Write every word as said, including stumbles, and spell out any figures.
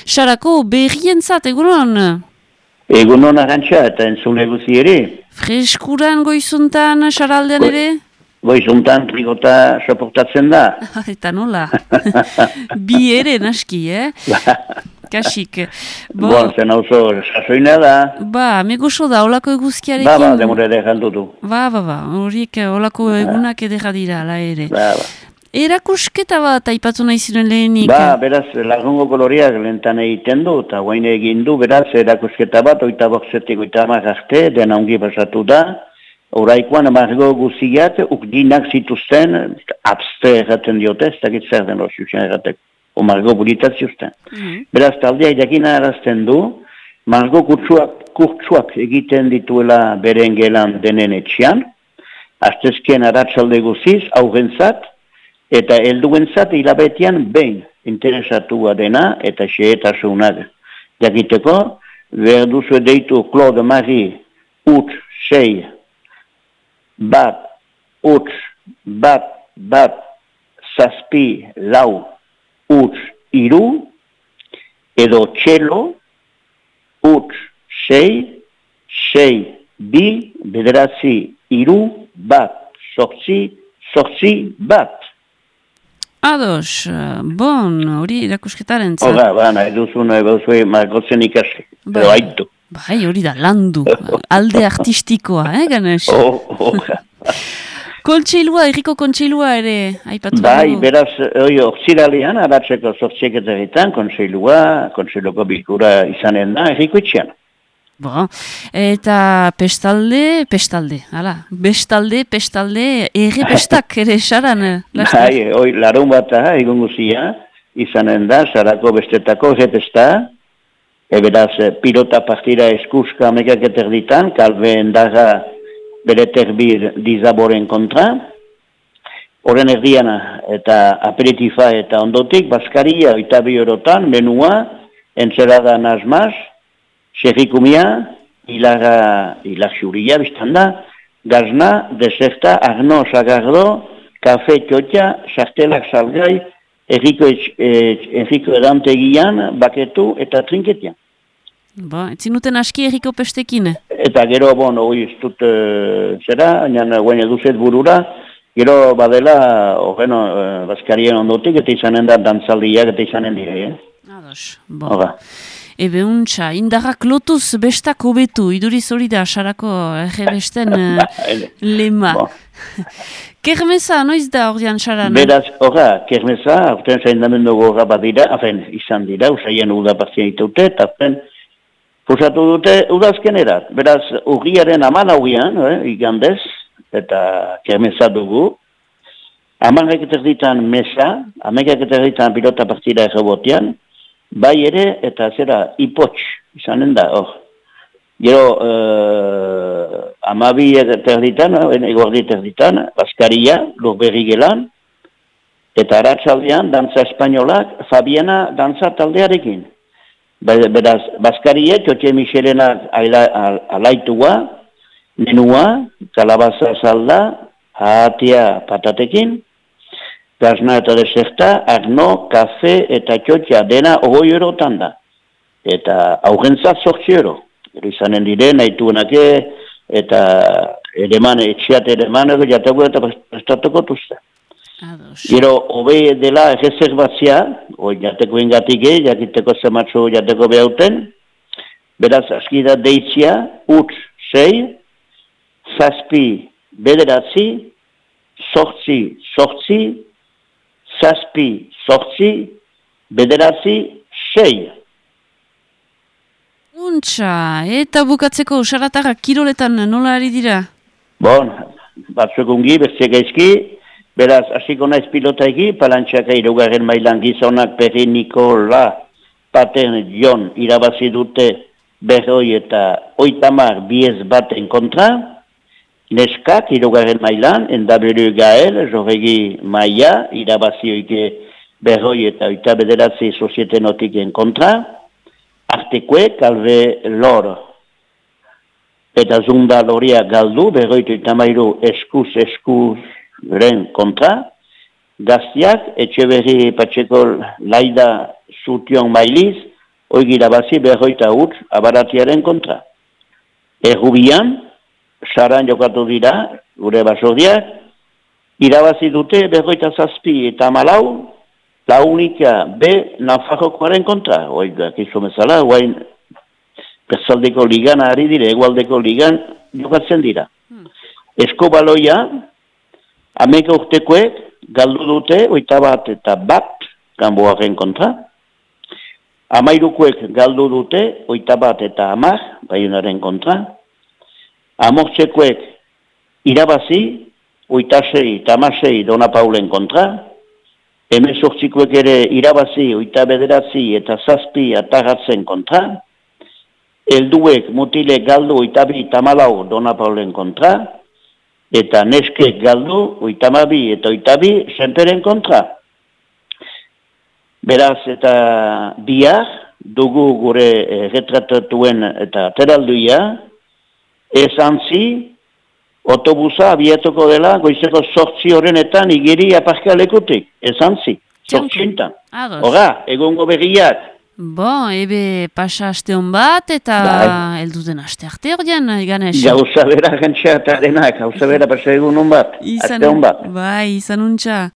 Sarako berrientzat, egunon? Egunon arantxa eta entzule guzi ere. Freskuran goizuntan, saraldean Go, ere? Goizuntan trigota soportatzen da. Eta nola? Bi ere naski, eh? Kasik. Bo, bon, zen hauzo sasoina da. Ba, megoso da, olako eguzkiarekin. Ba, ba, demore edekatu du. Ba, ba, ba, horiek olako egunak edera dira, ala ere. Ba, ba. Erakusketa bat aipatu nahi ziren lehenik. Ba, beraz, lagungo koloriak lentan egiten du, eta guaine egin du, beraz, erakusketa bat, oita bokzetik, oita amagarte, dena ongi pasatu da. Horaikoan, margo guziak, ukdinak zituzten, abste erraten diote, ez dakit zer den hori erratek. O margo bulitaziuzten. Mm -hmm. Beraz, taldea jakina arazten du, margo kurtsuak, kurtsuak egiten dituela beren gelan denen etxean, astezkien aratsalde guziz, aurrentzat, eta helduentzat hilabetean behin interesatua dena, eta xehetasunak jakiteko, behar duzu deitu Claude Marie, ut, sei, bat, ut, bat, bat, zazpi, lau, Uts, iru, edo txelo, uts, sei, sei, bi, bederatzi, iru, bat, sortzi, sortzi, bat. Ados, bon, hori irakusketaren zat. Hora, ba, nahi duzu, nahi duzu, margotzen ikasi, bai, edo haitu. Bai, hori da, landu, alde artistikoa, eh, Ganes? Oh, oh. Kontseilua, erriko kontseilua ere, aipatu bai, dugu. beraz, oi, orziralean, aratzeko sortzieketaretan, kontseilua, kontseiluko bilkura izanen da, erriko itxean. Bo, eta pestalde, pestalde, hala, bestalde, pestalde, erre pestak ere saran. Bai, oi, larun bat da, egun guzia, izanen da, sarako bestetako erre pesta, e beraz, pilota partida eskuska amekak eterditan, kalbe endaga, bere terbir dizaboren kontra, horren erdiana eta aperitifa eta ondotik, baskaria oita bi eurotan, menua, entzerada nazmaz, xerrikumia, hilaga, hilag xuria biztan da, gazna, deserta, arno, sagardo, kafe, txotxa, sartelak salgai, erriko, erriko edantegian, baketu eta trinketian. Ba, etzinuten aski erriko pestekin. Eta gero, bon, hori ez dut uh, zera, nian guen eduzet burura, gero badela, horreno, uh, bazkarien ondotik, eta izanen da dantzaldiak, eta izanen dire, eh? Ados, bo. Ebe untxa, indarrak lotuz bestak hobetu, iduriz hori da, sarako errebesten uh, lema. Bon. Kermesa, noiz da ordean saran? Beraz, horra, kermesa, aurten zaindamendu gorra badira, afen, izan dira, usaien udapazien itaute, eta afen, pusatu dute udazkenerat. Beraz, urriaren aman hauian, eh, igandez, eta kermesa dugu. Amarrak eterditan mesa, amarrak eterditan pilota partida errebotean, bai ere, eta zera, ipotx, izanen da, hor. Gero, eh, amabi eterditan, eh, egordi eterditan, Baskaria, lurberri gelan, eta aratzaldean, dantza espainolak, Fabiana dantza taldearekin. Beraz, Baskaria, Txotxe Michelenak alaitua, menua, kalabaza salda, ahatia patatekin, gazna eta deserta, arno, kafe eta txotxa, dena ogoi eurotan da. Eta aurrentzat sortzi euro. Ero izanen dire, nahituenake, eta ereman, etxiat ereman, edo jateko eta prestatuko tuzte. Gero, hobe dela reservatzia, oi jateko ingatik, jakiteko zematzu jateko behauten, beraz, aski da deitzia, utz, sei, zazpi, bederatzi, sortzi, sortzi, zazpi, sortzi, bederatzi, sei. Untxa, eta bukatzeko usaratarrak kiroletan nola ari dira? Bon, batzuk ungi, beste gaizki, beraz, hasiko naiz pilotaiki, palantxaka irugarren mailan gizonak Perri Nikola Paten Jon irabazi dute berroi eta oitamar biez baten kontra, neskak irugarren mailan, endaberu Gael, Jorregi Maia, irabazi oike berroi eta oita bederatzi sozietenotiken kontra, artekue, kalbe lor, eta zunda loria galdu, berroitu eta mairu eskuz eskuz ren kontra, gaztiak, etxe berri patxeko laida zution mailiz, hoi irabazi berroita ut abaratiaren kontra. Errubian, saran jokatu dira, gure basordiak, irabazi dute berroita zazpi eta malau, la unika B Nafarrokoaren kontra. Hoi, dakizu bezala, guain, Bezaldeko ligan ari dire, egualdeko ligan jokatzen dira. Hmm. Eskobaloia, ameka urtekoek, galdu dute, oita bat eta bat, kanboaren kontra. Amairukoek galdu dute, oita bat eta amar, baiunaren kontra. Amortzekoek irabazi, oita sei eta amasei Dona Paulen kontra. Hemezortzikoek ere irabazi, oita bederatzi eta zazpi atagatzen kontra. Elduek mutile galdu oitabi tamalau Dona Paulen kontra, eta neskek galdu oitamabi eta oitabi senperen kontra. Beraz eta bihar dugu gure eh, retratatuen eta teralduia, esantzi autobusa abiatuko dela goizeko sortzi horrenetan igeri aparkalekutik, esantzi, sortzintan. Hora, egongo berriak. Bo, ebe pasa aste hon bat, eta elduden aste arte ordean, Ganes. Gauza bera gantxa eta denak, gauza bera pasa egun hon bat, aste hon bat. Bai, izan untxa.